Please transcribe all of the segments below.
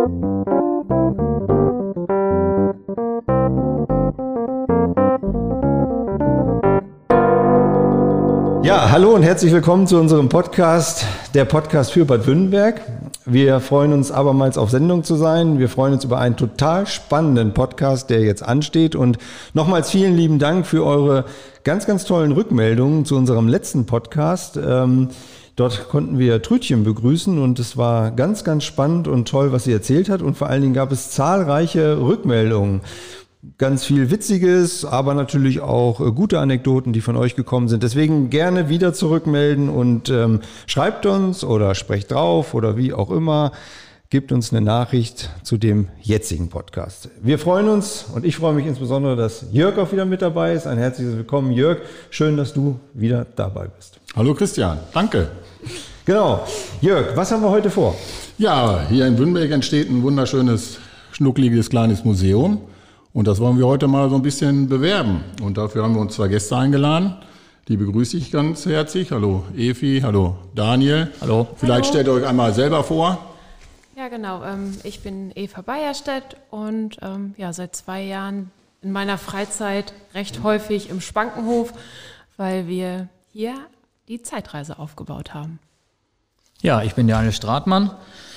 Ja, hallo und herzlich willkommen zu unserem Podcast, der Podcast für Bad Wünnenberg. Wir freuen uns abermals auf Sendung zu sein. Wir freuen uns über einen total spannenden Podcast, der jetzt ansteht. Und nochmals vielen lieben Dank für eure ganz, ganz tollen Rückmeldungen zu unserem letzten Podcast. Dort konnten wir Trütchen begrüßen und es war ganz, ganz spannend und toll, was sie erzählt hat. Und vor allen Dingen gab es zahlreiche Rückmeldungen. Ganz viel Witziges, aber natürlich auch gute Anekdoten, die von euch gekommen sind. Deswegen gerne wieder zurückmelden und schreibt uns oder sprecht drauf oder wie auch immer. Gebt uns eine Nachricht zu dem jetzigen Podcast. Wir freuen uns und ich freue mich insbesondere, dass Jörg auch wieder mit dabei ist. Ein herzliches Willkommen, Jörg. Schön, dass du wieder dabei bist. Hallo Christian, danke. Genau. Jörg, was haben wir heute vor? Ja, hier in Wünnenberg entsteht ein wunderschönes, schnuckliges kleines Museum. Und das wollen wir heute mal so ein bisschen bewerben. Und dafür haben wir uns 2 Gäste eingeladen. Die begrüße ich ganz herzlich. Hallo Evi, hallo Daniel. Hallo. Vielleicht stellt ihr euch einmal selber vor. Ja, genau. Ich bin Eva Beierstedt und seit 2 Jahren in meiner Freizeit recht häufig im Spankenhof, weil wir hier die Zeitreise aufgebaut haben. Ja, ich bin Daniel Stratmann.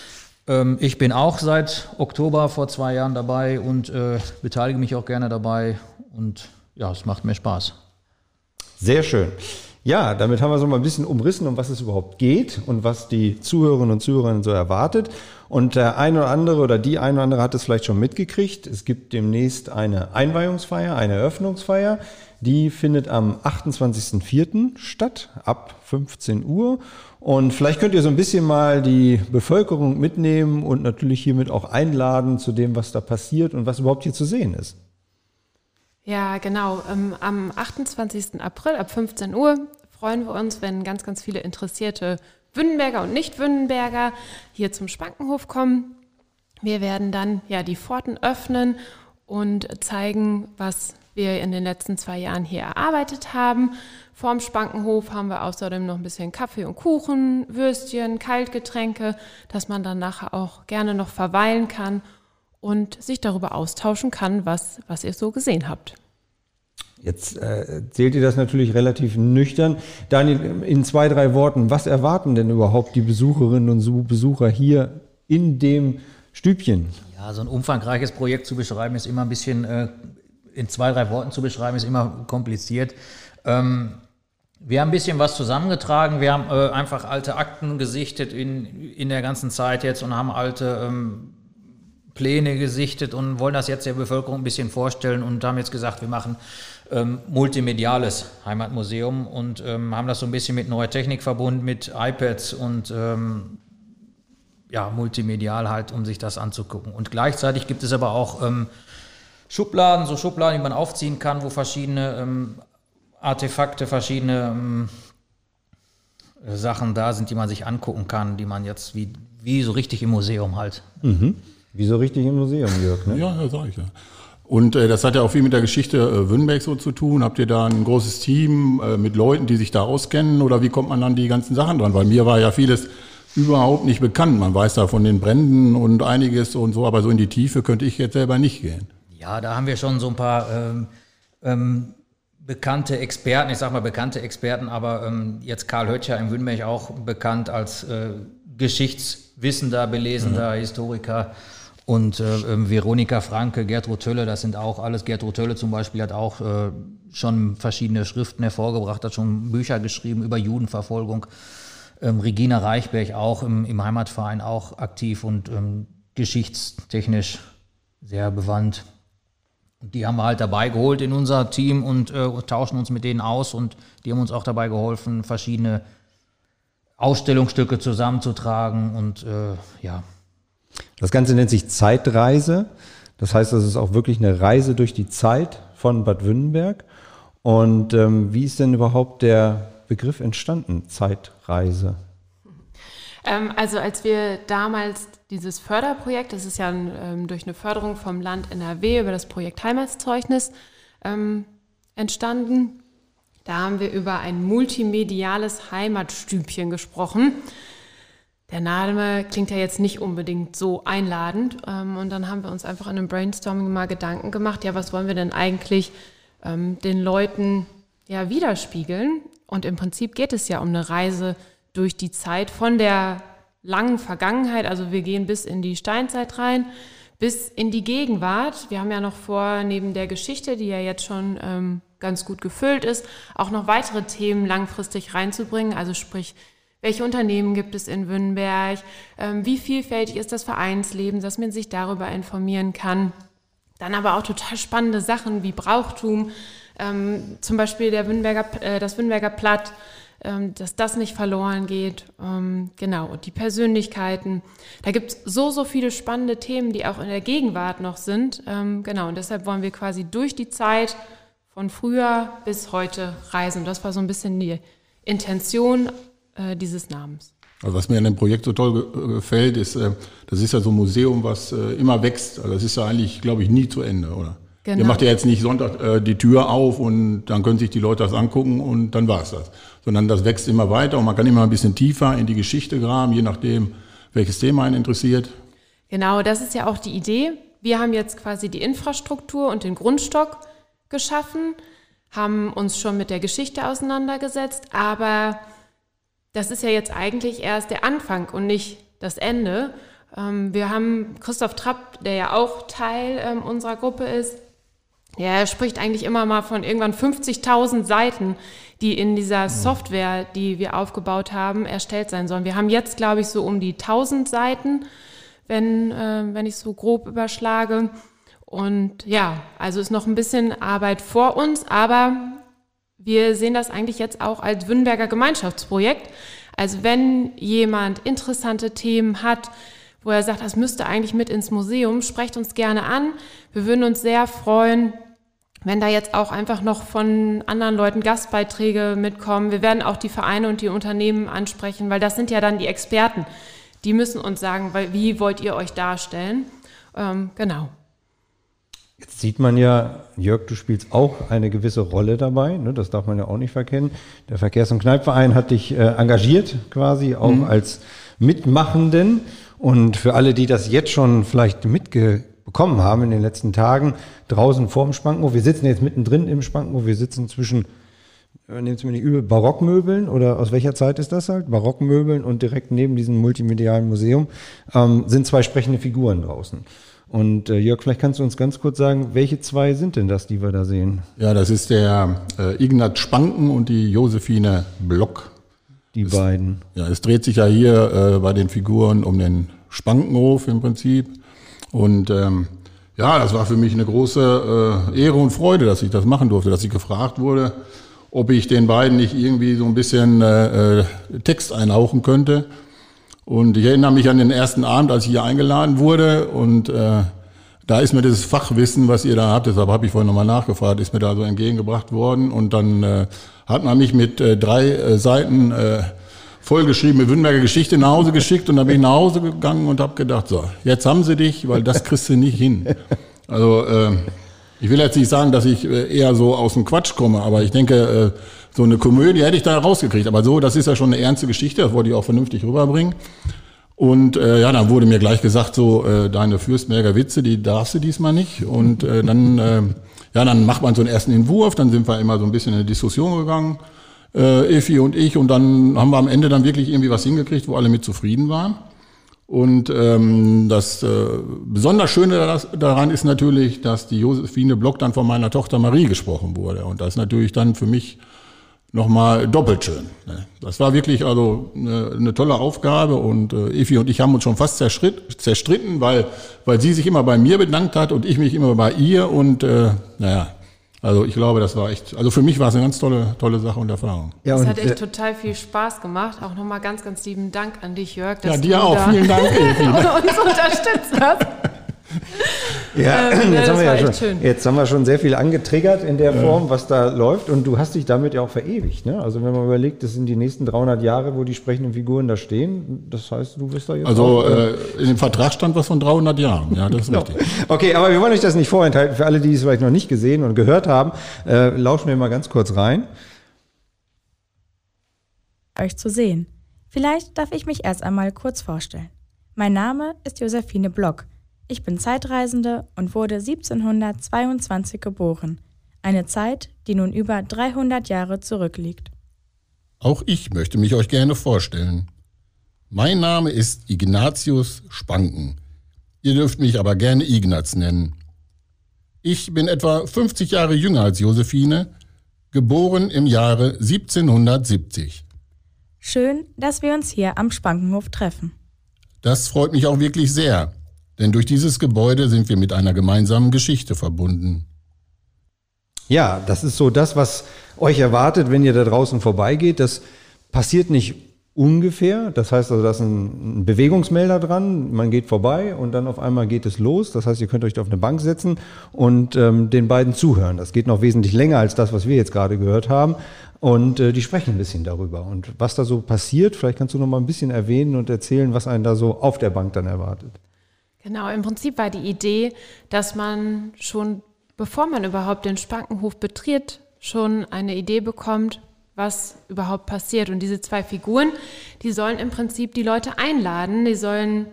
Ich bin auch seit Oktober vor 2 Jahren dabei und beteilige mich auch gerne dabei. Und ja, es macht mir Spaß. Sehr schön. Ja, damit haben wir so mal ein bisschen umrissen, um was es überhaupt geht und was die Zuhörerinnen und Zuhörer so erwartet. Und der eine oder andere oder die eine oder andere hat es vielleicht schon mitgekriegt. Es gibt demnächst eine Einweihungsfeier, eine Eröffnungsfeier. Die findet am 28.04. statt, ab 15 Uhr. Und vielleicht könnt ihr so ein bisschen mal die Bevölkerung mitnehmen und natürlich hiermit auch einladen zu dem, was da passiert und was überhaupt hier zu sehen ist. Ja, genau. Am 28. April ab 15 Uhr freuen wir uns, wenn ganz, ganz viele interessierte Wünnenberger und Nicht-Wünnenberger hier zum Spankenhof kommen. Wir werden dann die Pforten öffnen und zeigen, was wir in den letzten 2 Jahren hier erarbeitet haben. Vorm Spankenhof haben wir außerdem noch ein bisschen Kaffee und Kuchen, Würstchen, Kaltgetränke, dass man dann nachher auch gerne noch verweilen kann und sich darüber austauschen kann, was ihr so gesehen habt. Jetzt erzählt ihr das natürlich relativ nüchtern. Daniel, in 2, 3 Worten, was erwarten denn überhaupt die Besucherinnen und Besucher hier in dem Stübchen? Ja, so ein umfangreiches Projekt zu beschreiben ist immer ein bisschen, in 2, 3 Worten zu beschreiben ist immer kompliziert. Wir haben ein bisschen was zusammengetragen. Wir haben einfach alte Akten gesichtet in der ganzen Zeit jetzt und haben alte Pläne gesichtet und wollen das jetzt der Bevölkerung ein bisschen vorstellen und haben jetzt gesagt, wir machen multimediales Heimatmuseum und haben das so ein bisschen mit neuer Technik verbunden, mit iPads und multimedial halt, um sich das anzugucken. Und gleichzeitig gibt es aber auch Schubladen, die man aufziehen kann, wo verschiedene Artefakte, verschiedene Sachen da sind, die man sich angucken kann, die man jetzt wie so richtig im Museum halt. Mhm. Wie so richtig im Museum, Jörg, ne? Ja, sag ich ja. Und das hat ja auch viel mit der Geschichte Wünnenberg so zu tun. Habt ihr da ein großes Team mit Leuten, die sich da auskennen? Oder wie kommt man an die ganzen Sachen dran? Weil mir war ja vieles überhaupt nicht bekannt. Man weiß da von den Bränden und einiges und so, aber so in die Tiefe könnte ich jetzt selber nicht gehen. Ja, da haben wir schon so ein paar bekannte Experten, aber jetzt Karl Höttcher in Wünnenberg auch bekannt als geschichtswissender, belesender Historiker. Und Veronika Franke, Gertrud Tölle, das sind auch alles. Gertrud Tölle zum Beispiel hat auch schon verschiedene Schriften hervorgebracht, hat schon Bücher geschrieben über Judenverfolgung. Regina Reichberg auch im Heimatverein auch aktiv und geschichtstechnisch sehr bewandt. Die haben wir halt dabei geholt in unser Team und tauschen uns mit denen aus und die haben uns auch dabei geholfen, verschiedene Ausstellungsstücke zusammenzutragen und Das Ganze nennt sich Zeitreise. Das heißt, das ist auch wirklich eine Reise durch die Zeit von Bad Wünnenberg. Und wie ist denn überhaupt der Begriff entstanden, Zeitreise? Also als wir damals dieses Förderprojekt, das ist ja durch eine Förderung vom Land NRW über das Projekt Heimatzeugnis entstanden, da haben wir über ein multimediales Heimatstübchen gesprochen. der Name klingt ja jetzt nicht unbedingt so einladend. Und dann haben wir uns einfach in einem Brainstorming mal Gedanken gemacht, ja, was wollen wir denn eigentlich den Leuten ja widerspiegeln? Und im Prinzip geht es ja um eine Reise durch die Zeit von der langen Vergangenheit, also wir gehen bis in die Steinzeit rein, bis in die Gegenwart. Wir haben ja noch vor, neben der Geschichte, die ja jetzt schon ganz gut gefüllt ist, auch noch weitere Themen langfristig reinzubringen. Also sprich, welche Unternehmen gibt es in Wünnenberg? Wie vielfältig ist das Vereinsleben, dass man sich darüber informieren kann? Dann aber auch total spannende Sachen wie Brauchtum, zum Beispiel das Wünnenberger Platt, dass das nicht verloren geht. Genau, und die Persönlichkeiten. Da gibt es so viele spannende Themen, die auch in der Gegenwart noch sind. Genau, und deshalb wollen wir quasi durch die Zeit von früher bis heute reisen. Und das war so ein bisschen die Intention dieses Namens. Also was mir an dem Projekt so toll gefällt, ist, das ist ja so ein Museum, was immer wächst. Also das ist ja eigentlich, glaube ich, nie zu Ende, oder? Genau. Ihr macht ja jetzt nicht Sonntag die Tür auf und dann können sich die Leute das angucken und dann war es das. Sondern das wächst immer weiter und man kann immer ein bisschen tiefer in die Geschichte graben, je nachdem, welches Thema einen interessiert. Genau, das ist ja auch die Idee. Wir haben jetzt quasi die Infrastruktur und den Grundstock geschaffen, haben uns schon mit der Geschichte auseinandergesetzt, aber das ist ja jetzt eigentlich erst der Anfang und nicht das Ende. Wir haben Christoph Trapp, der ja auch Teil unserer Gruppe ist. Er spricht eigentlich immer mal von irgendwann 50.000 Seiten, die in dieser Software, die wir aufgebaut haben, erstellt sein sollen. Wir haben jetzt, glaube ich, so um die 1.000 Seiten, wenn ich so grob überschlage. Und ja, also ist noch ein bisschen Arbeit vor uns, aber wir sehen das eigentlich jetzt auch als Wünnenberger Gemeinschaftsprojekt. Also wenn jemand interessante Themen hat, wo er sagt, das müsste eigentlich mit ins Museum, sprecht uns gerne an. Wir würden uns sehr freuen, wenn da jetzt auch einfach noch von anderen Leuten Gastbeiträge mitkommen. Wir werden auch die Vereine und die Unternehmen ansprechen, weil das sind ja dann die Experten. Die müssen uns sagen, wie wollt ihr euch darstellen? Genau. Jetzt sieht man ja, Jörg, du spielst auch eine gewisse Rolle dabei, ne? Das darf man ja auch nicht verkennen. Der Verkehrs- und Kneippverein hat dich engagiert quasi, auch als Mitmachenden. Und für alle, die das jetzt schon vielleicht mitbekommen haben in den letzten Tagen, draußen vorm Spankenhof, wir sitzen jetzt mittendrin im Spankenhof, wir sitzen zwischen, nehmt es mir nicht übel, Barockmöbeln, oder aus welcher Zeit ist das halt? Barockmöbeln, und direkt neben diesem multimedialen Museum sind 2 sprechende Figuren draußen. Und Jörg, vielleicht kannst du uns ganz kurz sagen, welche 2 sind denn das, die wir da sehen? Ja, das ist der Ignaz Spanken und die Josephine Block. Die beiden. Ja, es dreht sich ja hier bei den Figuren um den Spankenhof im Prinzip. Und ja, das war für mich eine große Ehre und Freude, dass ich das machen durfte, dass ich gefragt wurde, ob ich den beiden nicht irgendwie so ein bisschen Text einhauchen könnte. Und ich erinnere mich an den ersten Abend, als ich hier eingeladen wurde, und da ist mir dieses Fachwissen, was ihr da habt, deshalb habe ich vorhin nochmal nachgefragt, ist mir da so entgegengebracht worden. Und dann hat man mich mit 3 Seiten vollgeschriebene Wünnenberger Geschichte nach Hause geschickt, und dann bin ich nach Hause gegangen und habe gedacht, so, jetzt haben sie dich, weil das kriegst du nicht hin. Also ich will jetzt nicht sagen, dass ich eher so aus dem Quatsch komme, aber ich denke, so eine Komödie hätte ich da rausgekriegt. Aber so, das ist ja schon eine ernste Geschichte, das wollte ich auch vernünftig rüberbringen. Und ja, dann wurde mir gleich gesagt, so, deine Fürstenberger Witze, die darfst du diesmal nicht. Und dann macht man so einen ersten Entwurf, dann sind wir immer so ein bisschen in eine Diskussion gegangen, Effi und ich, und dann haben wir am Ende dann wirklich irgendwie was hingekriegt, wo alle mit zufrieden waren. Und das besonders Schöne daran ist natürlich, dass die Josephine Block dann von meiner Tochter Marie gesprochen wurde. Und das ist natürlich dann für mich nochmal doppelt schön. Das war wirklich also eine tolle Aufgabe, und Effi und ich haben uns schon fast zerstritten, weil sie sich immer bei mir bedankt hat und ich mich immer bei ihr, und also ich glaube, das war echt, also für mich war es eine ganz tolle Sache und Erfahrung. Ja, es hat echt total viel Spaß gemacht. Auch nochmal ganz, ganz lieben Dank an dich, Jörg. Dass ja, dir auch. Vielen Dank, Effi. uns unterstützt hast. Ja, jetzt haben wir schon sehr viel angetriggert in der Form, was da läuft, und du hast dich damit ja auch verewigt. Ne? Also wenn man überlegt, das sind die nächsten 300 Jahre, wo die sprechenden Figuren da stehen, das heißt, du wirst da jetzt also in dem Vertrag stand was von 300 Jahren, ja, das ist richtig. Okay, aber wir wollen euch das nicht vorenthalten. Für alle, die es vielleicht noch nicht gesehen und gehört haben, lauschen wir mal ganz kurz rein. Euch zu sehen. Vielleicht darf ich mich erst einmal kurz vorstellen. Mein Name ist Josephine Block. Ich bin Zeitreisende und wurde 1722 geboren. Eine Zeit, die nun über 300 Jahre zurückliegt. Auch ich möchte mich euch gerne vorstellen. Mein Name ist Ignatius Spanken. Ihr dürft mich aber gerne Ignaz nennen. Ich bin etwa 50 Jahre jünger als Josephine, geboren im Jahre 1770. Schön, dass wir uns hier am Spankenhof treffen. Das freut mich auch wirklich sehr, denn durch dieses Gebäude sind wir mit einer gemeinsamen Geschichte verbunden. Ja, das ist so das, was euch erwartet, wenn ihr da draußen vorbeigeht. Das passiert nicht ungefähr. Das heißt also, da ist ein Bewegungsmelder dran. Man geht vorbei und dann auf einmal geht es los. Das heißt, ihr könnt euch da auf eine Bank setzen und den beiden zuhören. Das geht noch wesentlich länger als das, was wir jetzt gerade gehört haben. Und die sprechen ein bisschen darüber. Und was da so passiert, vielleicht kannst du noch mal ein bisschen erwähnen und erzählen, was einen da so auf der Bank dann erwartet. Genau, im Prinzip war die Idee, dass man schon, bevor man überhaupt den Spankenhof betritt, schon eine Idee bekommt, was überhaupt passiert. Und diese zwei Figuren, die sollen im Prinzip die Leute einladen, die sollen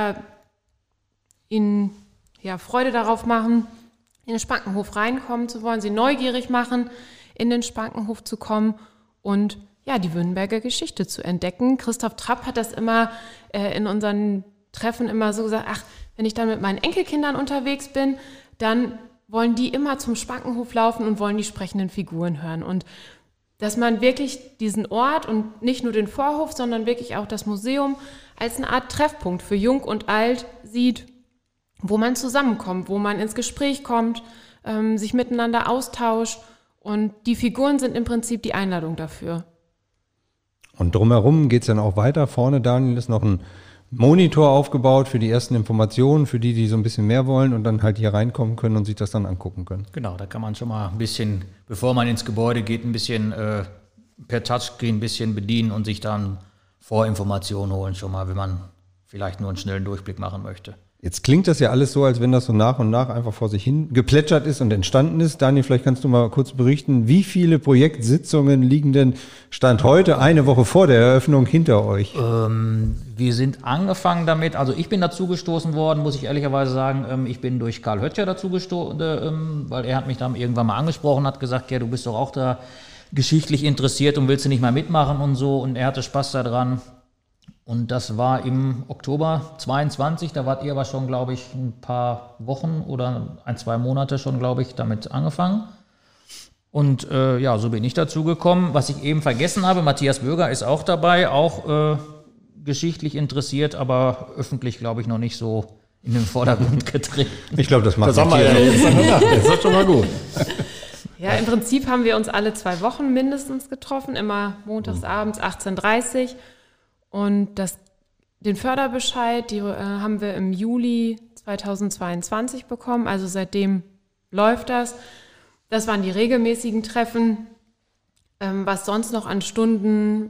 ihnen Freude darauf machen, in den Spankenhof reinkommen zu wollen, sie neugierig machen, in den Spankenhof zu kommen und die Wünnenberger Geschichte zu entdecken. Christoph Trapp hat das immer in unseren Treffen immer so gesagt, wenn ich dann mit meinen Enkelkindern unterwegs bin, dann wollen die immer zum Spankenhof laufen und wollen die sprechenden Figuren hören. Und dass man wirklich diesen Ort und nicht nur den Vorhof, sondern wirklich auch das Museum als eine Art Treffpunkt für Jung und Alt sieht, wo man zusammenkommt, wo man ins Gespräch kommt, sich miteinander austauscht. Und die Figuren sind im Prinzip die Einladung dafür. Und drumherum geht es dann auch weiter. Vorne, Daniel, ist noch ein Monitor aufgebaut für die ersten Informationen, für die so ein bisschen mehr wollen und dann halt hier reinkommen können und sich das dann angucken können. Genau, da kann man schon mal ein bisschen, bevor man ins Gebäude geht, ein bisschen per Touchscreen ein bisschen bedienen und sich dann Vorinformationen holen, schon mal, wenn man vielleicht nur einen schnellen Durchblick machen möchte. Jetzt klingt das ja alles so, als wenn das so nach und nach einfach vor sich hin geplätschert ist und entstanden ist. Daniel, vielleicht kannst du mal kurz berichten, wie viele Projektsitzungen liegen denn Stand heute, eine Woche vor der Eröffnung, hinter euch? Wir sind angefangen damit, also ich bin dazu gestoßen worden, muss ich ehrlicherweise sagen, ich bin durch Karl Höttcher dazu gestoßen, weil er hat mich dann irgendwann mal angesprochen, hat gesagt, ja, du bist doch auch da geschichtlich interessiert und willst du nicht mal mitmachen und so, und er hatte Spaß daran. Und das war im Oktober 22, da wart ihr aber schon, glaube ich, ein paar Wochen oder 1-2 Monate schon, glaube ich, damit angefangen. Und so bin ich dazu gekommen. Was ich eben vergessen habe, Matthias Böger ist auch dabei, auch geschichtlich interessiert, aber öffentlich, glaube ich, noch nicht so in den Vordergrund getreten. Ich glaube, das macht Das haben wir ja jetzt dann gedacht. Das ist schon mal gut. Ja, im Prinzip haben wir uns alle 2 Wochen mindestens getroffen, immer montags abends 18:30 Uhr. Und den Förderbescheid, die haben wir im Juli 2022 bekommen, also seitdem läuft das. Das waren die regelmäßigen Treffen. Was sonst noch an Stunden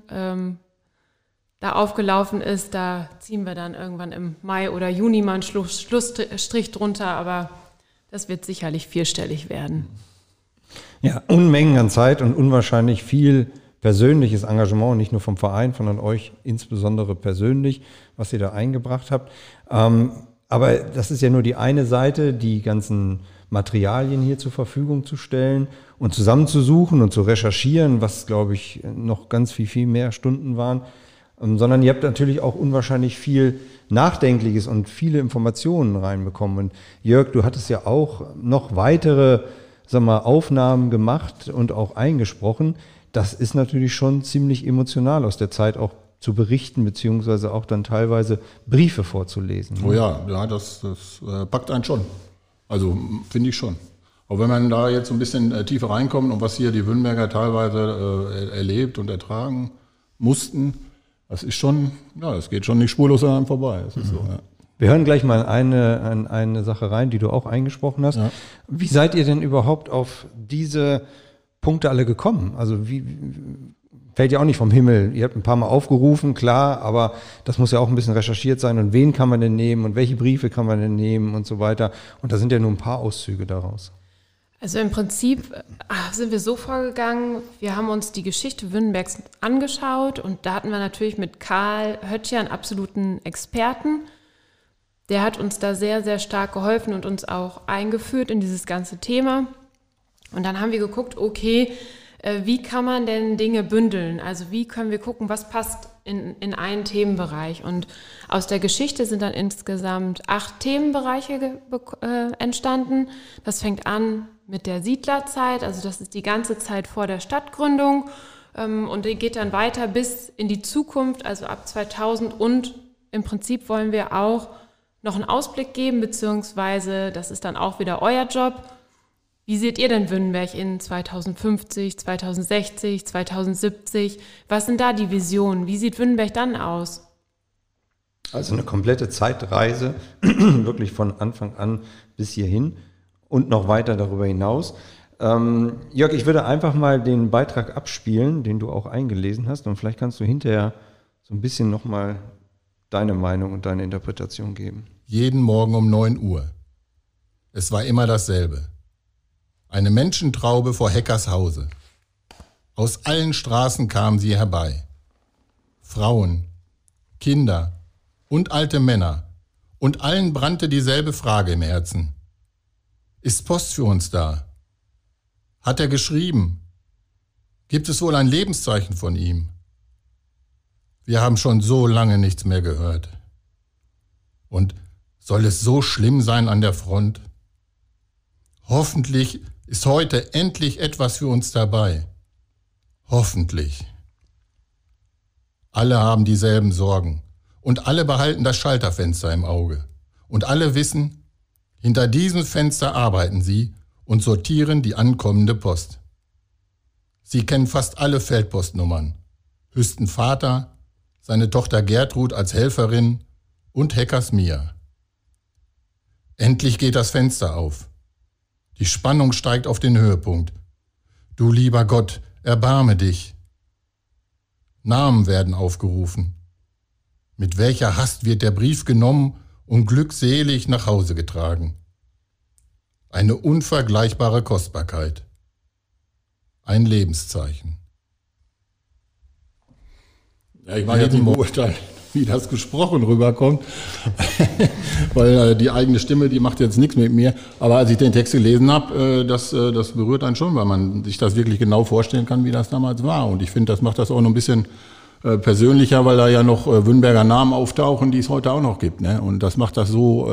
da aufgelaufen ist, da ziehen wir dann irgendwann im Mai oder Juni mal einen Schlussstrich drunter, aber das wird sicherlich vierstellig werden. Ja, Unmengen an Zeit und unwahrscheinlich viel persönliches Engagement, nicht nur vom Verein, sondern euch insbesondere persönlich, was ihr da eingebracht habt. Aber das ist ja nur die eine Seite, die ganzen Materialien hier zur Verfügung zu stellen und zusammenzusuchen und zu recherchieren, was, glaube ich, noch ganz viel mehr Stunden waren. Sondern ihr habt natürlich auch unwahrscheinlich viel Nachdenkliches und viele Informationen reinbekommen. Und Jörg, du hattest ja auch noch weitere, Aufnahmen gemacht und auch eingesprochen. Das ist natürlich schon ziemlich emotional, aus der Zeit auch zu berichten, beziehungsweise auch dann teilweise Briefe vorzulesen. Oh ja, das packt einen schon. Also finde ich schon. Auch wenn man da jetzt so ein bisschen tiefer reinkommt und was hier die Wünnenberger teilweise erlebt und ertragen mussten, das ist schon, das geht schon nicht spurlos an einem vorbei. Das ist so, ja. Wir hören gleich mal eine Sache rein, die du auch eingesprochen hast. Ja. Wie seid ihr denn überhaupt auf diese Punkte alle gekommen? Also wie fällt ja auch nicht vom Himmel. Ihr habt ein paar Mal aufgerufen, klar, aber das muss ja auch ein bisschen recherchiert sein. Und wen kann man denn nehmen und welche Briefe kann man denn nehmen und so weiter. Und da sind ja nur ein paar Auszüge daraus. Also im Prinzip sind wir so vorgegangen, wir haben uns die Geschichte Wünnenbergs angeschaut und da hatten wir natürlich mit Karl Höttcher einen absoluten Experten. Der hat uns da sehr, sehr stark geholfen und uns auch eingeführt in dieses ganze Thema. Und dann haben wir geguckt, okay, wie kann man denn Dinge bündeln? Also wie können wir gucken, was passt in einen Themenbereich? Und aus der Geschichte sind dann insgesamt 8 Themenbereiche entstanden. Das fängt an mit der Siedlerzeit, also das ist die ganze Zeit vor der Stadtgründung. Und die geht dann weiter bis in die Zukunft, also ab 2000. Und im Prinzip wollen wir auch noch einen Ausblick geben, beziehungsweise das ist dann auch wieder euer Job. Wie seht ihr denn Wünnenberg in 2050, 2060, 2070? Was sind da die Visionen? Wie sieht Wünnenberg dann aus? Also eine komplette Zeitreise, wirklich von Anfang an bis hierhin und noch weiter darüber hinaus. Jörg, ich würde einfach mal den Beitrag abspielen, den du auch eingelesen hast, und vielleicht kannst du hinterher so ein bisschen nochmal deine Meinung und deine Interpretation geben. Jeden Morgen um 9 Uhr. Es war immer dasselbe. Eine Menschentraube vor Heckers Hause. Aus allen Straßen kamen sie herbei. Frauen, Kinder und alte Männer. Und allen brannte dieselbe Frage im Herzen. Ist Post für uns da? Hat er geschrieben? Gibt es wohl ein Lebenszeichen von ihm? Wir haben schon so lange nichts mehr gehört. Und soll es so schlimm sein an der Front? Hoffentlich ist heute endlich etwas für uns dabei. Hoffentlich. Alle haben dieselben Sorgen und alle behalten das Schalterfenster im Auge. Und alle wissen, hinter diesem Fenster arbeiten sie und sortieren die ankommende Post. Sie kennen fast alle Feldpostnummern. Hüsten Vater, seine Tochter Gertrud als Helferin und Heckers Mia. Endlich geht das Fenster auf. Die Spannung steigt auf den Höhepunkt. Du lieber Gott, erbarme dich. Namen werden aufgerufen. Mit welcher Hast wird der Brief genommen und glückselig nach Hause getragen. Eine unvergleichbare Kostbarkeit. Ein Lebenszeichen. Ja, ich mag jetzt nicht beurteilen, wie das gesprochen rüberkommt, weil die eigene Stimme, die macht jetzt nichts mit mir. Aber als ich den Text gelesen habe, das berührt einen schon, weil man sich das wirklich genau vorstellen kann, wie das damals war. Und ich finde, das macht das auch noch ein bisschen persönlicher, weil da ja noch Wünnenberger Namen auftauchen, die es heute auch noch gibt. Ne? Und das macht das so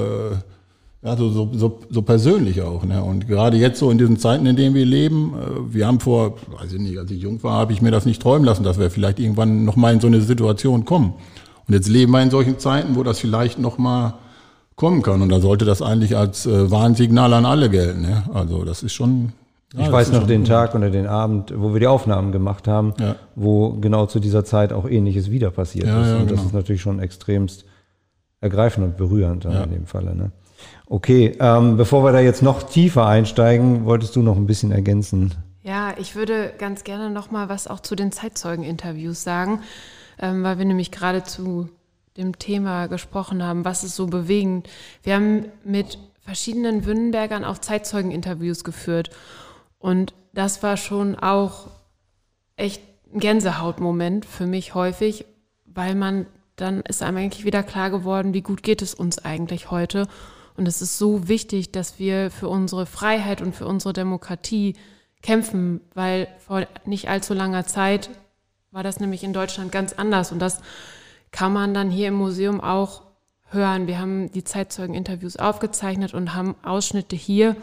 persönlich auch. Ne? Und gerade jetzt so in diesen Zeiten, in denen wir leben, wir haben weiß ich nicht, als ich jung war, habe ich mir das nicht träumen lassen, dass wir vielleicht irgendwann nochmal in so eine Situation kommen. Und jetzt leben wir in solchen Zeiten, wo das vielleicht nochmal kommen kann. Und da sollte das eigentlich als Warnsignal an alle gelten. Ne? Also das ist schon... Ja, ich weiß noch den Tag oder den Abend, wo wir die Aufnahmen gemacht haben, wo genau zu dieser Zeit auch Ähnliches wieder passiert ist. Und das ist natürlich schon extremst ergreifend und berührend in dem Falle. Ne? Okay, bevor wir da jetzt noch tiefer einsteigen, wolltest du noch ein bisschen ergänzen? Ja, ich würde ganz gerne noch mal was auch zu den Zeitzeugen-Interviews sagen, weil wir nämlich gerade zu dem Thema gesprochen haben, was ist so bewegend. Wir haben mit verschiedenen Wünnenbergern auch Zeitzeugen-Interviews geführt. Und das war schon auch echt ein Gänsehautmoment für mich häufig, weil dann ist einem eigentlich wieder klar geworden, wie gut geht es uns eigentlich heute. Und es ist so wichtig, dass wir für unsere Freiheit und für unsere Demokratie kämpfen, weil vor nicht allzu langer Zeit war das nämlich in Deutschland ganz anders. Und das kann man dann hier im Museum auch hören. Wir haben die Zeitzeugen-Interviews aufgezeichnet und haben Ausschnitte hier,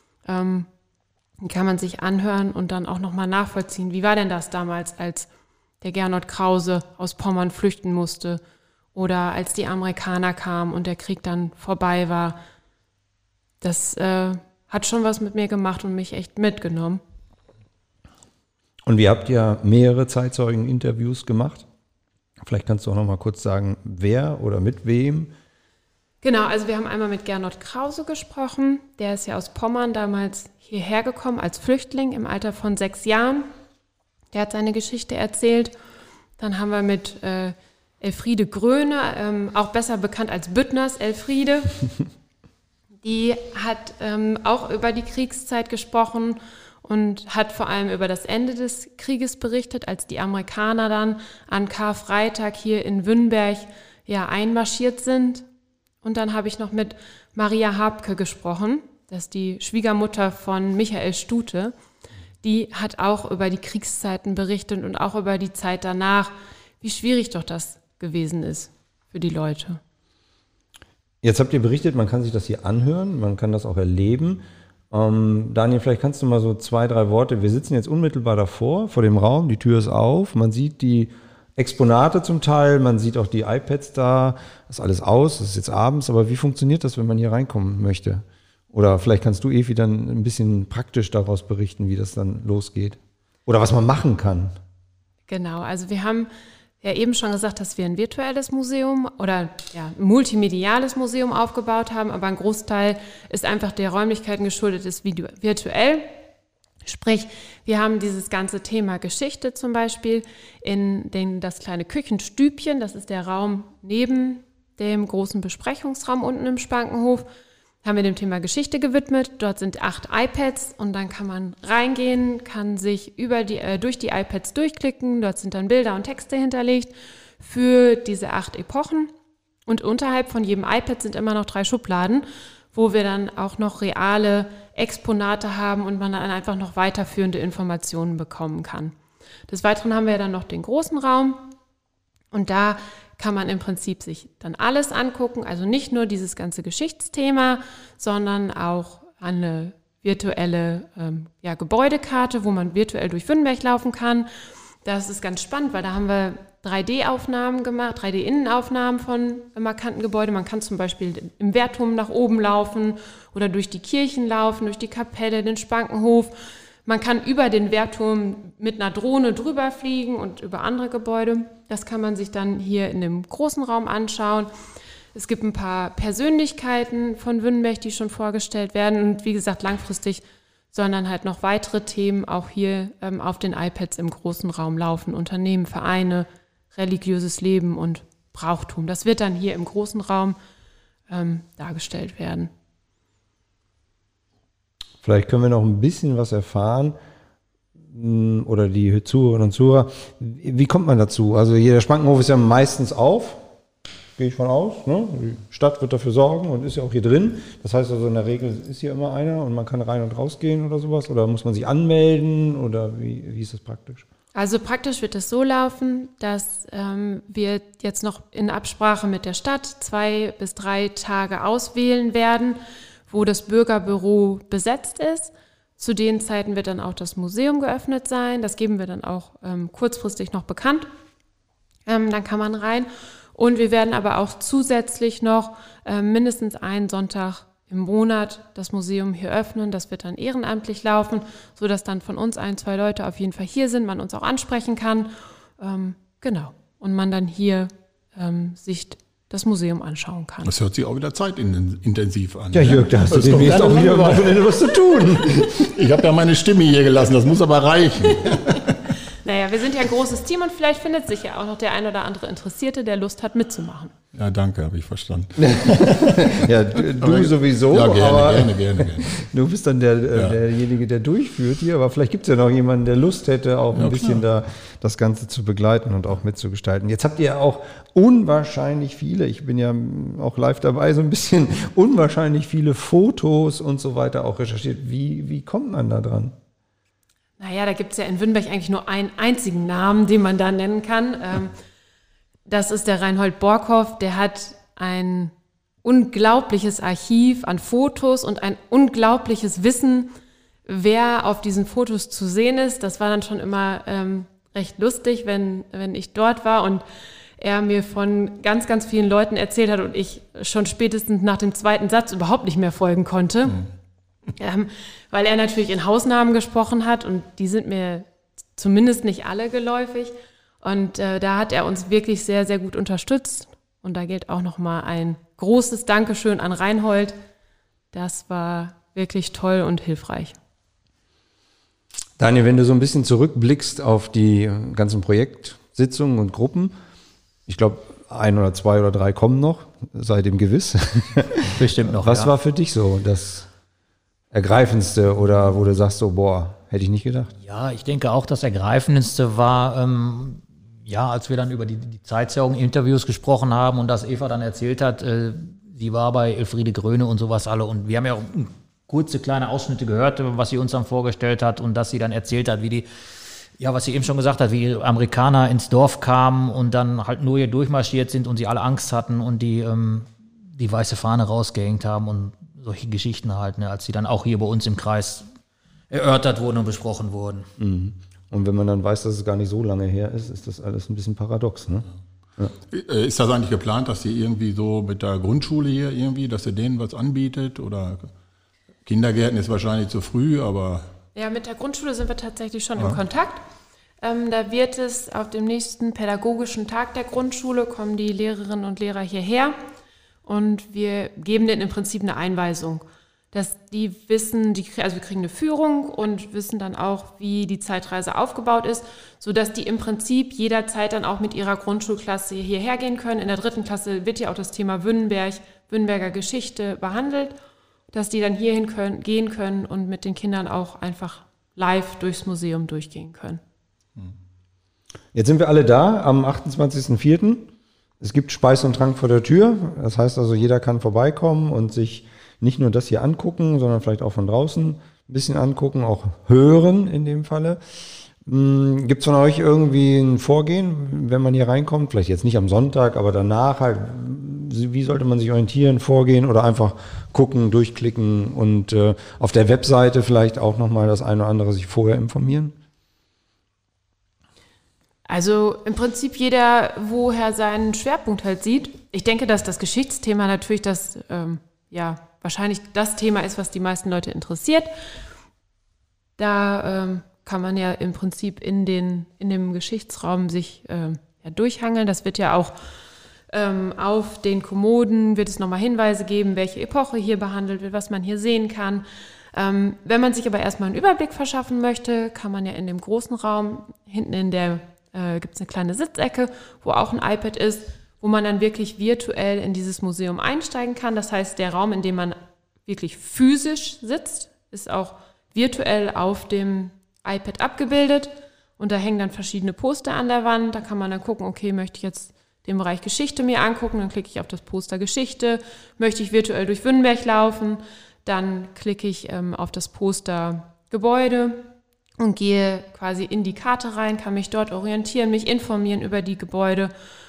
die kann man sich anhören und dann auch nochmal nachvollziehen. Wie war denn das damals, als der Gernot Krause aus Pommern flüchten musste oder als die Amerikaner kamen und der Krieg dann vorbei war? Das hat schon was mit mir gemacht und mich echt mitgenommen. Und ihr habt ja mehrere Zeitzeugen-Interviews gemacht. Vielleicht kannst du auch noch mal kurz sagen, wer oder mit wem? Genau, also wir haben einmal mit Gernot Krause gesprochen. Der ist ja aus Pommern damals hierher gekommen als Flüchtling im Alter von 6 Jahren. Der hat seine Geschichte erzählt. Dann haben wir mit Elfriede Gröne, auch besser bekannt als Büttners Elfriede. Die hat auch über die Kriegszeit gesprochen und hat vor allem über das Ende des Krieges berichtet, als die Amerikaner dann an Karfreitag hier in Wünnberg einmarschiert sind. Und dann habe ich noch mit Maria Habke gesprochen, das ist die Schwiegermutter von Michael Stute. Die hat auch über die Kriegszeiten berichtet und auch über die Zeit danach, wie schwierig doch das gewesen ist für die Leute. Jetzt habt ihr berichtet, man kann sich das hier anhören, man kann das auch erleben. Daniel, vielleicht kannst du mal so 2, 3 Worte. Wir sitzen jetzt unmittelbar davor, vor dem Raum, die Tür ist auf, man sieht die Exponate zum Teil, man sieht auch die iPads da, das ist alles aus, das ist jetzt abends, aber wie funktioniert das, wenn man hier reinkommen möchte? Oder vielleicht kannst du, Evi, dann ein bisschen praktisch daraus berichten, wie das dann losgeht. Oder was man machen kann. Genau, also wir haben ja eben schon gesagt, dass wir ein virtuelles Museum oder ein multimediales Museum aufgebaut haben, aber ein Großteil ist einfach der Räumlichkeiten geschuldet, ist virtuell. Sprich, wir haben dieses ganze Thema Geschichte zum Beispiel in das kleine Küchenstübchen, das ist der Raum neben dem großen Besprechungsraum unten im Spankenhof, haben wir dem Thema Geschichte gewidmet. Dort sind 8 iPads und dann kann man reingehen, kann sich durch die iPads durchklicken. Dort sind dann Bilder und Texte hinterlegt für diese 8 Epochen. Und unterhalb von jedem iPad sind immer noch 3 Schubladen, wo wir dann auch noch reale Exponate haben und man dann einfach noch weiterführende Informationen bekommen kann. Des Weiteren haben wir dann noch den großen Raum und da kann man im Prinzip sich dann alles angucken, also nicht nur dieses ganze Geschichtsthema, sondern auch eine virtuelle Gebäudekarte, wo man virtuell durch Wünnberg laufen kann. Das ist ganz spannend, weil da haben wir 3D-Aufnahmen gemacht, 3D-Innenaufnahmen von markanten Gebäuden. Man kann zum Beispiel im Wehrturm nach oben laufen oder durch die Kirchen laufen, durch die Kapelle, den Spankenhof. Man kann über den Wehrturm mit einer Drohne drüber fliegen und über andere Gebäude. Das kann man sich dann hier in dem großen Raum anschauen. Es gibt ein paar Persönlichkeiten von Wünnberg, die schon vorgestellt werden. Und wie gesagt, langfristig sollen dann halt noch weitere Themen auch hier auf den iPads im großen Raum laufen. Unternehmen, Vereine, religiöses Leben und Brauchtum. Das wird dann hier im großen Raum dargestellt werden. Vielleicht können wir noch ein bisschen was erfahren oder die Zuhörerinnen und Zuhörer. Wie kommt man dazu? Also hier der Spankenhof ist ja meistens auf, gehe ich von aus. Ne? Die Stadt wird dafür sorgen und ist ja auch hier drin. Das heißt also in der Regel ist hier immer einer und man kann rein und raus gehen oder sowas. Oder muss man sich anmelden oder wie ist das praktisch? Also praktisch wird es so laufen, dass wir jetzt noch in Absprache mit der Stadt 2 bis 3 Tage auswählen werden, wo das Bürgerbüro besetzt ist. Zu den Zeiten wird dann auch das Museum geöffnet sein. Das geben wir dann auch kurzfristig noch bekannt. Dann kann man rein. Und wir werden aber auch zusätzlich noch mindestens einen Sonntag im Monat das Museum hier öffnen. Das wird dann ehrenamtlich laufen, sodass dann von uns 1, 2 Leute auf jeden Fall hier sind, man uns auch ansprechen kann. Genau. Und man dann hier sich das Museum anschauen kann. Das hört sich auch wieder zeitintensiv an. Ja, Jörg, da hast du demnächst auch wieder am Wochenende was zu tun. Ich habe ja meine Stimme hier gelassen, das muss aber reichen. Naja, wir sind ja ein großes Team und vielleicht findet sich ja auch noch der ein oder andere Interessierte, der Lust hat mitzumachen. Ja, danke, habe ich verstanden. Ja, du sowieso, ja, gerne, aber gerne. Du bist dann derjenige, der durchführt hier, aber vielleicht gibt es ja noch jemanden, der Lust hätte, auch ein bisschen da das Ganze zu begleiten und auch mitzugestalten. Jetzt habt ihr ja auch unwahrscheinlich viele, ich bin ja auch live dabei, so ein bisschen unwahrscheinlich viele Fotos und so weiter auch recherchiert. Wie kommt man da dran? Naja, da gibt es ja in Wünnberg eigentlich nur einen einzigen Namen, den man da nennen kann. Das ist der Reinhold Borkhoff. Der hat ein unglaubliches Archiv an Fotos und ein unglaubliches Wissen, wer auf diesen Fotos zu sehen ist. Das war dann schon immer recht lustig, wenn ich dort war und er mir von ganz, ganz vielen Leuten erzählt hat und ich schon spätestens nach dem 2. Satz überhaupt nicht mehr folgen konnte. Weil er natürlich in Hausnamen gesprochen hat und die sind mir zumindest nicht alle geläufig. Und da hat er uns wirklich sehr, sehr gut unterstützt. Und da gilt auch nochmal ein großes Dankeschön an Reinhold. Das war wirklich toll und hilfreich. Daniel, wenn du so ein bisschen zurückblickst auf die ganzen Projektsitzungen und Gruppen, ich glaube 1 oder 2 oder 3 kommen noch, seid ihm gewiss. Bestimmt noch. Was war für dich so das Ergreifendste oder wo du sagst so, boah, hätte ich nicht gedacht? Ja, ich denke auch, das Ergreifendste war, als wir dann über die Zeitzeugen-Interviews gesprochen haben und dass Eva dann erzählt hat, sie war bei Elfriede Gröne und sowas alle. Und wir haben ja auch kurze kleine Ausschnitte gehört, was sie uns dann vorgestellt hat und dass sie dann erzählt hat, was sie eben schon gesagt hat, wie die Amerikaner ins Dorf kamen und dann halt nur hier durchmarschiert sind und sie alle Angst hatten und die weiße Fahne rausgehängt haben und solche Geschichten halt, ne, als sie dann auch hier bei uns im Kreis erörtert wurden und besprochen wurden. Mhm. Und wenn man dann weiß, dass es gar nicht so lange her ist, ist das alles ein bisschen paradox, ne? Ja. Ist das eigentlich geplant, dass ihr irgendwie so mit der Grundschule hier irgendwie, dass ihr denen was anbietet? Oder Kindergärten ist wahrscheinlich zu früh, aber... Ja, mit der Grundschule sind wir tatsächlich schon in Kontakt. Da wird es auf dem nächsten pädagogischen Tag der Grundschule, kommen die Lehrerinnen und Lehrer hierher und wir geben denen im Prinzip eine Einweisung, dass die wissen, wir kriegen eine Führung und wissen dann auch, wie die Zeitreise aufgebaut ist, sodass die im Prinzip jederzeit dann auch mit ihrer Grundschulklasse hierher gehen können. In der 3. Klasse wird ja auch das Thema Würnberger Geschichte behandelt, dass die dann hierhin gehen können und mit den Kindern auch einfach live durchs Museum durchgehen können. Jetzt sind wir alle da am 28.04. Es gibt Speis und Trank vor der Tür. Das heißt also, jeder kann vorbeikommen und sich nicht nur das hier angucken, sondern vielleicht auch von draußen ein bisschen angucken, auch hören in dem Falle. Gibt es von euch irgendwie ein Vorgehen, wenn man hier reinkommt? Vielleicht jetzt nicht am Sonntag, aber danach halt. Wie sollte man sich orientieren, vorgehen oder einfach gucken, durchklicken und auf der Webseite vielleicht auch nochmal das eine oder andere sich vorher informieren? Also im Prinzip jeder, woher seinen Schwerpunkt halt sieht. Ich denke, dass das Geschichtsthema natürlich wahrscheinlich das Thema ist, was die meisten Leute interessiert. Da kann man ja im Prinzip in dem Geschichtsraum sich durchhangeln. Das wird ja auch auf den Kommoden wird es nochmal Hinweise geben, welche Epoche hier behandelt wird, was man hier sehen kann. Wenn man sich aber erstmal einen Überblick verschaffen möchte, kann man ja in dem großen Raum, hinten gibt es eine kleine Sitzecke, wo auch ein iPad ist, wo man dann wirklich virtuell in dieses Museum einsteigen kann. Das heißt, der Raum, in dem man wirklich physisch sitzt, ist auch virtuell auf dem iPad abgebildet. Und da hängen dann verschiedene Poster an der Wand. Da kann man dann gucken, okay, möchte ich jetzt den Bereich Geschichte mir angucken, dann klicke ich auf das Poster Geschichte. Möchte ich virtuell durch Würnberg laufen, dann klicke ich auf das Poster Gebäude und gehe quasi in die Karte rein, kann mich dort orientieren, mich informieren über die Gebäude,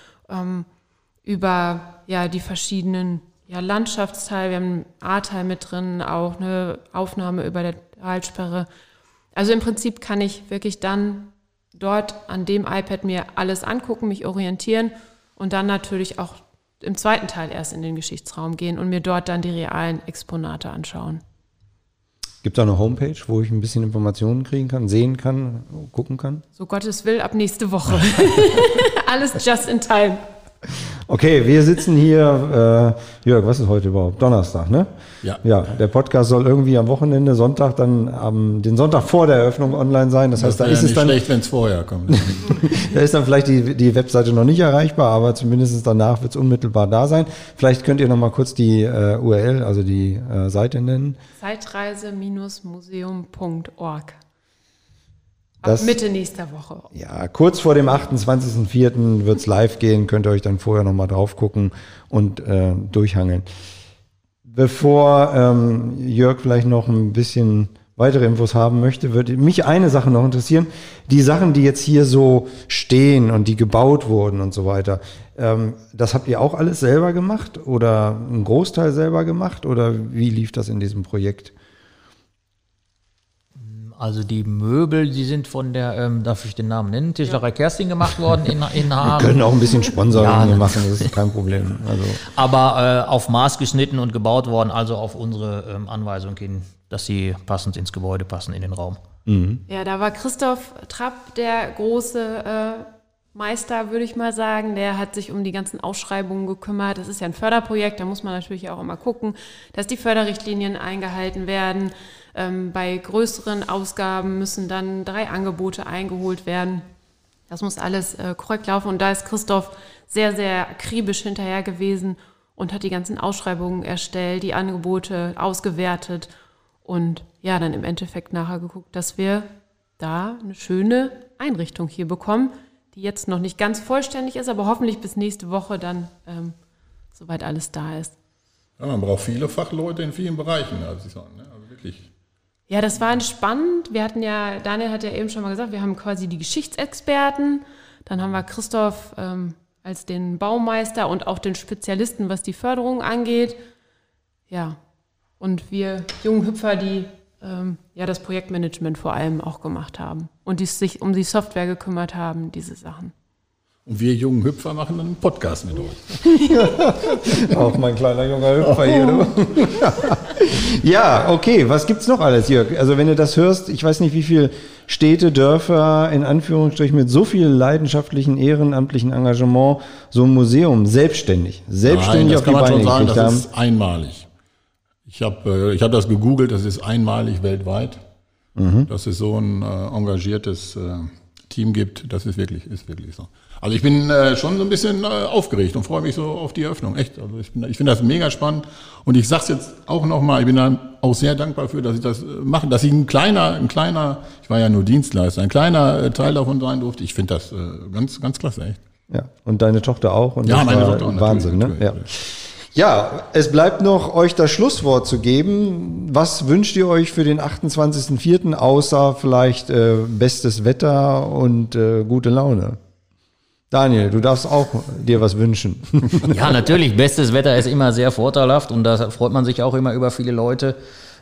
über die verschiedenen Landschaftsteile. Wir haben einen A-Teil mit drin, auch eine Aufnahme über der Talsperre. Also im Prinzip kann ich wirklich dann dort an dem iPad mir alles angucken, mich orientieren und dann natürlich auch im zweiten Teil erst in den Geschichtsraum gehen und mir dort dann die realen Exponate anschauen. Gibt es da eine Homepage, wo ich ein bisschen Informationen kriegen kann, sehen kann, gucken kann? So Gottes Will, ab nächste Woche. Alles just in time. Okay, wir sitzen hier, Jörg, was ist heute überhaupt? Donnerstag, ne? Ja. Ja, der Podcast soll irgendwie am Wochenende, Sonntag, dann den Sonntag vor der Eröffnung online sein. Das heißt, da ist es dann schlecht, wenn es vorher kommt. Da ist dann vielleicht die Webseite noch nicht erreichbar, aber zumindest danach wird es unmittelbar da sein. Vielleicht könnt ihr noch mal kurz die URL, also die Seite nennen. Zeitreise-museum.org. Ab Mitte nächster Woche. Ja, kurz vor dem 28.04. wird es live gehen, könnt ihr euch dann vorher nochmal drauf gucken und durchhangeln. Bevor Jörg vielleicht noch ein bisschen weitere Infos haben möchte, würde mich eine Sache noch interessieren. Die Sachen, die jetzt hier so stehen und die gebaut wurden und so weiter, das habt ihr auch alles selber gemacht oder einen Großteil selber gemacht oder wie lief das in diesem Projekt? Also die Möbel, die sind von der, darf ich den Namen nennen, Tischlerei Kerstin gemacht worden in Hagen. Wir können auch ein bisschen Sponsoring machen, das ist kein Problem. Also. Aber auf Maß geschnitten und gebaut worden, also auf unsere Anweisung hin, dass sie passend ins Gebäude passen, in den Raum. Mhm. Ja, da war Christoph Trapp der große Meister, würde ich mal sagen. Der hat sich um die ganzen Ausschreibungen gekümmert. Das ist ja ein Förderprojekt, da muss man natürlich auch immer gucken, dass die Förderrichtlinien eingehalten werden. Bei größeren Ausgaben müssen dann 3 Angebote eingeholt werden. Das muss alles korrekt laufen und da ist Christoph sehr, sehr akribisch hinterher gewesen und hat die ganzen Ausschreibungen erstellt, die Angebote ausgewertet und ja, dann im Endeffekt nachher geguckt, dass wir da eine schöne Einrichtung hier bekommen, die jetzt noch nicht ganz vollständig ist, aber hoffentlich bis nächste Woche dann soweit alles da ist. Ja, man braucht viele Fachleute in vielen Bereichen, also wirklich. Ja, das war spannend. Wir hatten ja, Daniel hat ja eben schon mal gesagt, wir haben quasi die Geschichtsexperten, dann haben wir Christoph als den Baumeister und auch den Spezialisten, was die Förderung angeht. Ja, und wir jungen Hüpfer, die das Projektmanagement vor allem auch gemacht haben und die sich um die Software gekümmert haben, diese Sachen. Und wir jungen Hüpfer machen dann einen Podcast mit euch. Auch mein kleiner junger Hüpfer hier. Du. Ja, okay, was gibt's noch alles, Jörg? Also wenn du das hörst, ich weiß nicht, wie viele Städte, Dörfer in Anführungsstrichen mit so viel leidenschaftlichen, ehrenamtlichen Engagement so ein Museum selbstständig Nein, auf die Beine gekriegt haben. Das ist einmalig. Ich hab das gegoogelt, das ist einmalig weltweit, dass es so ein engagiertes Team gibt. Das ist wirklich so. Also ich bin schon so ein bisschen aufgeregt und freue mich so auf die Eröffnung. Echt. Also ich finde das mega spannend. Und ich sag's jetzt auch nochmal, ich bin da auch sehr dankbar für, dass ich das mache, dass ich ein kleiner, ich war ja nur Dienstleister, ein kleiner Teil davon sein durfte. Ich finde das ganz, ganz klasse, echt. Ja, und deine Tochter auch. Und ja, das meine war Tochter auch. Wahnsinn, natürlich, ne? Ja, es bleibt noch, euch das Schlusswort zu geben. Was wünscht ihr euch für den 28.04. außer vielleicht bestes Wetter und gute Laune? Daniel, du darfst auch dir was wünschen. Ja, natürlich, bestes Wetter ist immer sehr vorteilhaft und da freut man sich auch immer über viele Leute.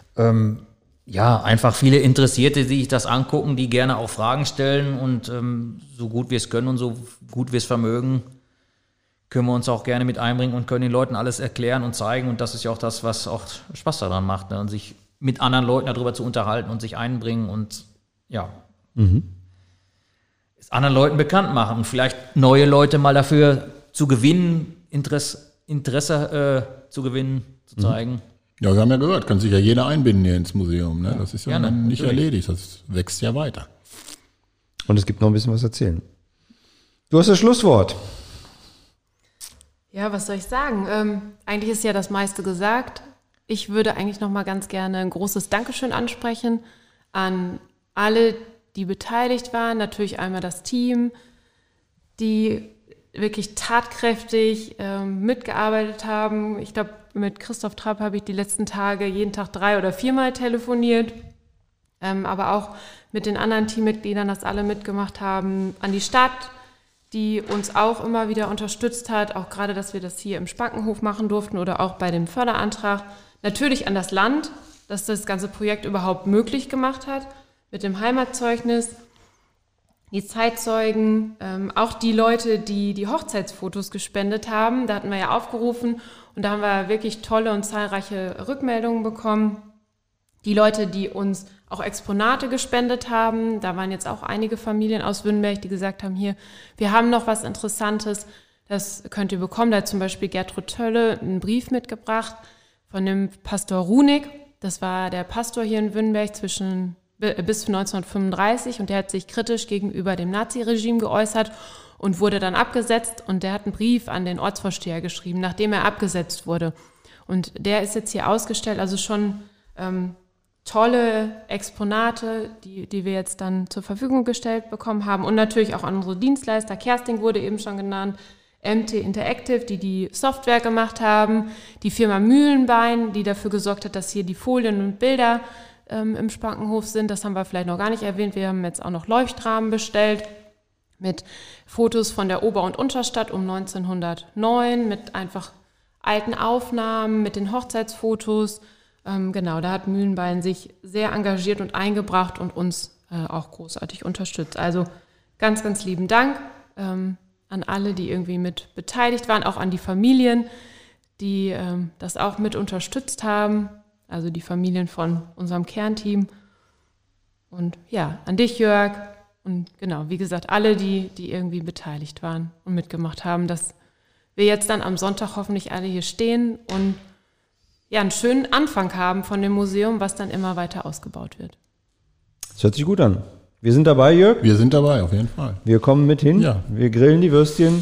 Einfach viele Interessierte, die sich das angucken, die gerne auch Fragen stellen und so gut wir es können und so gut wir es vermögen, können wir uns auch gerne mit einbringen und können den Leuten alles erklären und zeigen. Und das ist ja auch das, was auch Spaß daran macht, ne? Und sich mit anderen Leuten darüber zu unterhalten und sich einbringen und es anderen Leuten bekannt machen und vielleicht neue Leute mal dafür zu gewinnen, Interesse zu gewinnen, zu zeigen. Ja, wir haben ja gehört, kann sich ja jeder einbinden hier ins Museum. Ne? Das ist ja gerne, dann nicht natürlich erledigt, das wächst ja weiter. Und es gibt noch ein bisschen was erzählen. Du hast das Schlusswort. Ja, was soll ich sagen? Eigentlich ist ja das meiste gesagt. Ich würde eigentlich noch mal ganz gerne ein großes Dankeschön ansprechen an alle, die beteiligt waren. Natürlich einmal das Team, die wirklich tatkräftig mitgearbeitet haben. Ich glaube, mit Christoph Trapp habe ich die letzten Tage jeden Tag 3 oder 4 Mal telefoniert. Aber auch mit den anderen Teammitgliedern, dass alle mitgemacht haben. An die Stadt, die uns auch immer wieder unterstützt hat, auch gerade, dass wir das hier im Spankenhof machen durften oder auch bei dem Förderantrag. Natürlich an das Land, dass das ganze Projekt überhaupt möglich gemacht hat, mit dem Heimatzeugnis, die Zeitzeugen, auch die Leute, die die Hochzeitsfotos gespendet haben. Da hatten wir ja aufgerufen und da haben wir wirklich tolle und zahlreiche Rückmeldungen bekommen. Die Leute, die uns auch Exponate gespendet haben, da waren jetzt auch einige Familien aus Wünnberg, die gesagt haben, hier, wir haben noch was Interessantes, das könnt ihr bekommen. Da hat zum Beispiel Gertrud Tölle einen Brief mitgebracht von dem Pastor Runig. Das war der Pastor hier in Wünnberg bis 1935 und der hat sich kritisch gegenüber dem Naziregime geäußert und wurde dann abgesetzt und der hat einen Brief an den Ortsvorsteher geschrieben, nachdem er abgesetzt wurde. Und der ist jetzt hier ausgestellt, also schon tolle Exponate, die wir jetzt dann zur Verfügung gestellt bekommen haben und natürlich auch an unsere Dienstleister. Kersting wurde eben schon genannt, MT Interactive, die Software gemacht haben, die Firma Mühlenbein, die dafür gesorgt hat, dass hier die Folien und Bilder im Spankenhof sind. Das haben wir vielleicht noch gar nicht erwähnt. Wir haben jetzt auch noch Leuchtrahmen bestellt mit Fotos von der Ober- und Unterstadt um 1909, mit einfach alten Aufnahmen, mit den Hochzeitsfotos. Genau, da hat Mühlenbein sich sehr engagiert und eingebracht und uns auch großartig unterstützt. Also ganz, ganz lieben Dank an alle, die irgendwie mit beteiligt waren, auch an die Familien, die das auch mit unterstützt haben, also die Familien von unserem Kernteam. Und ja, an dich, Jörg, und genau, wie gesagt, alle, die irgendwie beteiligt waren und mitgemacht haben, dass wir jetzt dann am Sonntag hoffentlich alle hier stehen und ja, einen schönen Anfang haben von dem Museum, was dann immer weiter ausgebaut wird. Das hört sich gut an. Wir sind dabei, Jörg? Wir sind dabei, auf jeden Fall. Wir kommen mit hin. Ja. Wir grillen die Würstchen.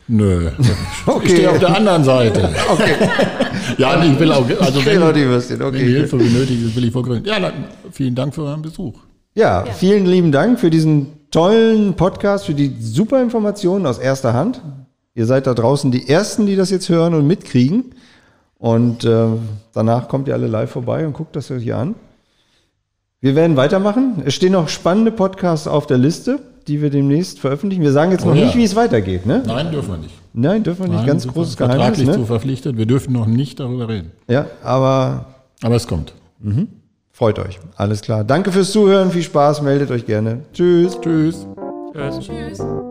Nö. Okay. Ich stehe auf der anderen Seite. Okay. Ja, ich will auch, also wenn die Würstchen, okay. Hilfe benötigt ist, will ich vorkommen. Ja, dann vielen Dank für euren Besuch. Ja, vielen lieben Dank für diesen tollen Podcast, für die super Informationen aus erster Hand. Ihr seid da draußen die Ersten, die das jetzt hören und mitkriegen. Und danach kommt ihr alle live vorbei und guckt das euch hier an. Wir werden weitermachen. Es stehen noch spannende Podcasts auf der Liste, die wir demnächst veröffentlichen. Wir sagen jetzt noch nicht, wie es weitergeht, ne? Nein, dürfen wir nicht. Nein, dürfen wir nicht. Nein, Ganz sind großes wir Geheimnis. vertraglich Ne? zu verpflichtet. Wir dürfen noch nicht darüber reden. Ja, aber es kommt. freut euch. Alles klar. Danke fürs Zuhören. Viel Spaß. Meldet euch gerne. Tschüss. Tschüss. Tschüss. Tschüss.